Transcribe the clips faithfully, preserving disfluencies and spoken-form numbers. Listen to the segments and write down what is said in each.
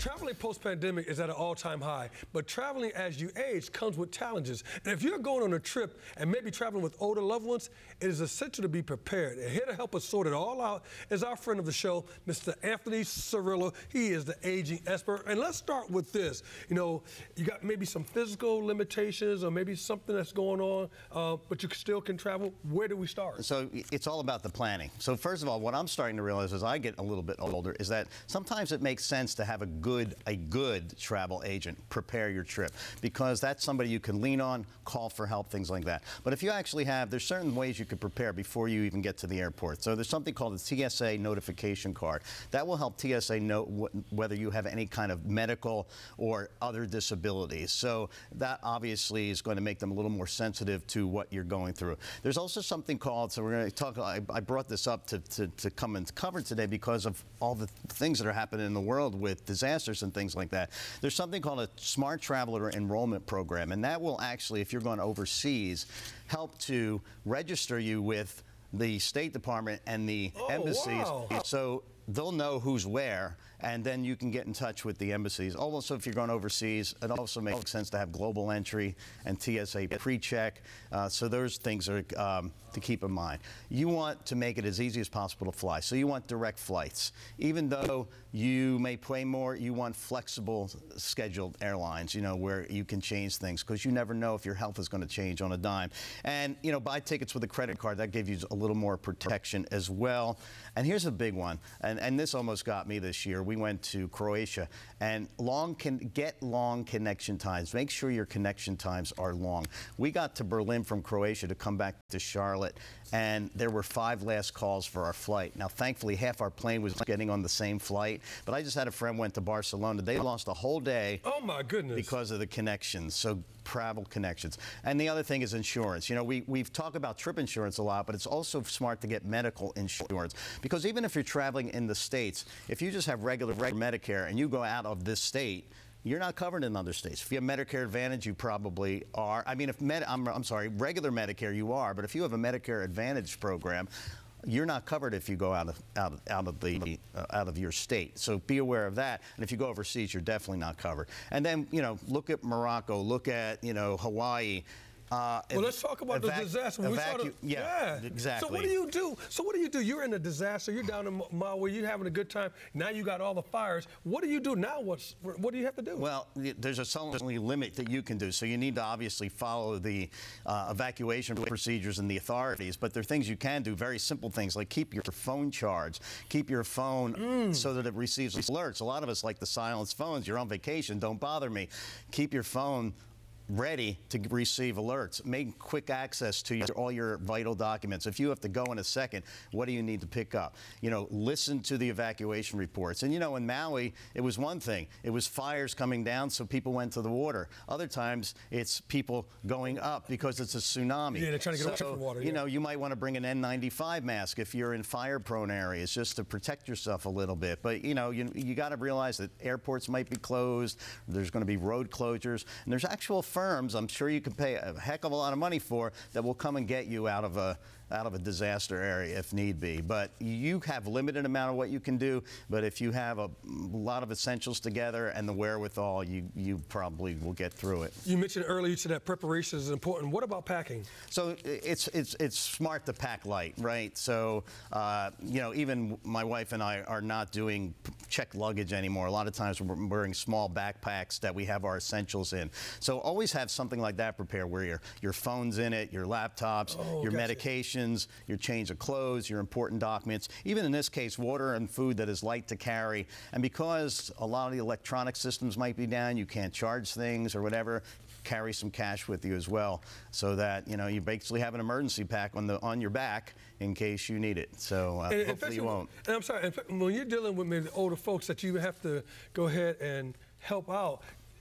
Traveling post-pandemic is at an all-time high, but traveling as you age comes with challenges. And if you're going on a trip and maybe traveling with older loved ones, it is essential to be prepared. And here to help us sort it all out is our friend of the show, Mister Anthony Cirillo. He is the aging expert. And let's start with this. You know, you got maybe some physical limitations or maybe something that's going on, uh, but you still can travel. Where do we start? So it's all about the planning. So first of all, what I'm starting to realize as I get a little bit older is that sometimes it makes sense to have a good a good travel agent prepare your trip, because that's somebody you can lean on, call for help, things like that. But if you actually have, there's certain ways you could prepare before you even get to the airport. So there's something called a T S A notification card. That will help T S A know wh whether you have any kind of medical or other disabilities. So that obviously is going to make them a little more sensitive to what you're going through. There's also something called, so we're going to talk, I, I brought this up to, to, to come and cover today because of all the things that are happening in the world with disasters and things like that. There's something called a Smart Traveler Enrollment Program, and that will actually, if you're going overseas, help to register you with the State Department and the oh, embassies. Wow. So they'll know who's where, and then you can get in touch with the embassies. Also, if you're going overseas, it also makes sense to have global entry and T S A pre-check. Uh, so those things are um, to keep in mind. You want to make it as easy as possible to fly. So you want direct flights. Even though you may pay more, you want flexible scheduled airlines, you know, where you can change things, because you never know if your health is going to change on a dime. And, you know, buy tickets with a credit card. That gives you a little more protection as well. And here's a big one. And, and this almost got me this year. We went to Croatia, and long can get long connection times. Make sure your connection times are long. We got to Berlin from Croatia to come back to Charlotte, and there were five last calls for our flight. Now, thankfully, half our plane was getting on the same flight, but I just had a friend went to Barcelona. They lost a whole day. Oh my goodness! Because of the connections. So travel connections. And the other thing is insurance. You know, we, we've talked about trip insurance a lot, but it's also smart to get medical insurance, because even if you're traveling in the States, if you just have regular, regular Medicare and you go out of this state, you're not covered in other states. If you have Medicare Advantage, you probably are. I mean, if Med I'm, I'm sorry, regular Medicare, you are. But if you have a Medicare Advantage program, you're not covered if you go out of out of, out of the uh, out of your state. So be aware of that. And if you go overseas, you're definitely not covered. And then, you know, look at Morocco, look at, you know, Hawaii. Uh, well, let's talk about the disaster. We evacu yeah, yeah, exactly. So what do you do? So what do you do? You're in a disaster. You're down in Maui. You're having a good time. Now you got all the fires. What do you do now? What's what do you have to do? Well, there's a certainly limit that you can do. So you need to obviously follow the uh, evacuation procedures and the authorities. But there are things you can do. Very simple things like keep your phone charged. Keep your phone mm. so that it receives alerts. A lot of us like to silence phones. You're on vacation. Don't bother me. Keep your phone ready to receive alerts. Make quick access to your, all your vital documents. If you have to go in a second, what do you need to pick up? You know, listen to the evacuation reports. And you know, in Maui, it was one thing. It was fires coming down, so people went to the water. Other times, it's people going up because it's a tsunami. Yeah, they're trying to get so, away from water. You yeah. know, you might want to bring an N ninety-five mask if you're in fire-prone areas, just to protect yourself a little bit. But you know, you you got to realize that airports might be closed. There's going to be road closures, and there's actual firms I'm sure you can pay a heck of a lot of money for that will come and get you out of a out of a disaster area if need be. But you have limited amount of what you can do. But if you have a lot of essentials together and the wherewithal, you you probably will get through it. You mentioned earlier you said that preparation is important. What about packing? So it's it's it's smart to pack light, right? So uh, you know, even my wife and I are not doing checked luggage anymore. A lot of times we're wearing small backpacks that we have our essentials in. So always have something like that prepared, where your your phone's in it, your laptops, oh, your gotcha. medications, your change of clothes, your important documents, even in this case, water and food that is light to carry. And because a lot of the electronic systems might be down, you can't charge things or whatever, carry some cash with you as well, so that you know you basically have an emergency pack on the on your back in case you need it. So uh, and, hopefully you won't. And I'm sorry, when you're dealing with maybe older folks that you have to go ahead and help out,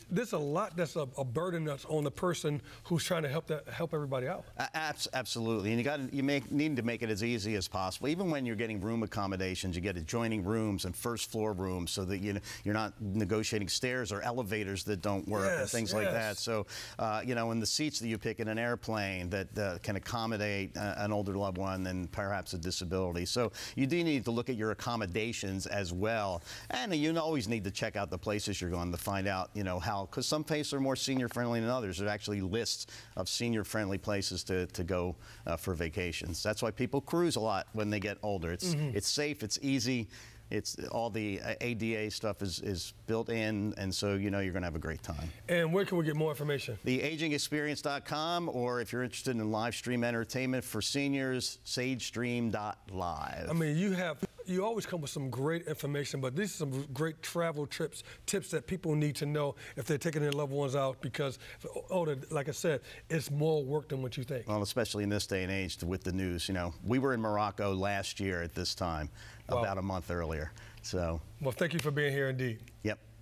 there's a lot that's a, a burden that's on the person who's trying to help that help everybody out. Uh, abs- absolutely, and you got you make need to make it as easy as possible. Even when you're getting room accommodations, you get adjoining rooms and first floor rooms, so that you you're not negotiating stairs or elevators that don't work yes, and things yes. like that. So, uh, you know, and the seats that you pick in an airplane that uh, can accommodate uh, an older loved one and perhaps a disability. So you do need to look at your accommodations as well, and you always need to check out the places you're going to find out, you know, how, because some places are more senior friendly than others. There are actually lists of senior friendly places to, to go uh, for vacations. That's why people cruise a lot when they get older. It's mm-hmm. it's safe, it's easy. It's all the A D A stuff is, is built in, and so you know you're going to have a great time. And where can we get more information? the aging experience dot com, or if you're interested in live stream entertainment for seniors, sage stream dot live. I mean, you have you always come with some great information, but these are some great travel trips tips that people need to know if they're taking their loved ones out, because older, like I said, it's more work than what you think. Well, especially in this day and age with the news. You know, we were in Morocco last year at this time, wow. about a month earlier. So. Well, thank you for being here indeed. Yep.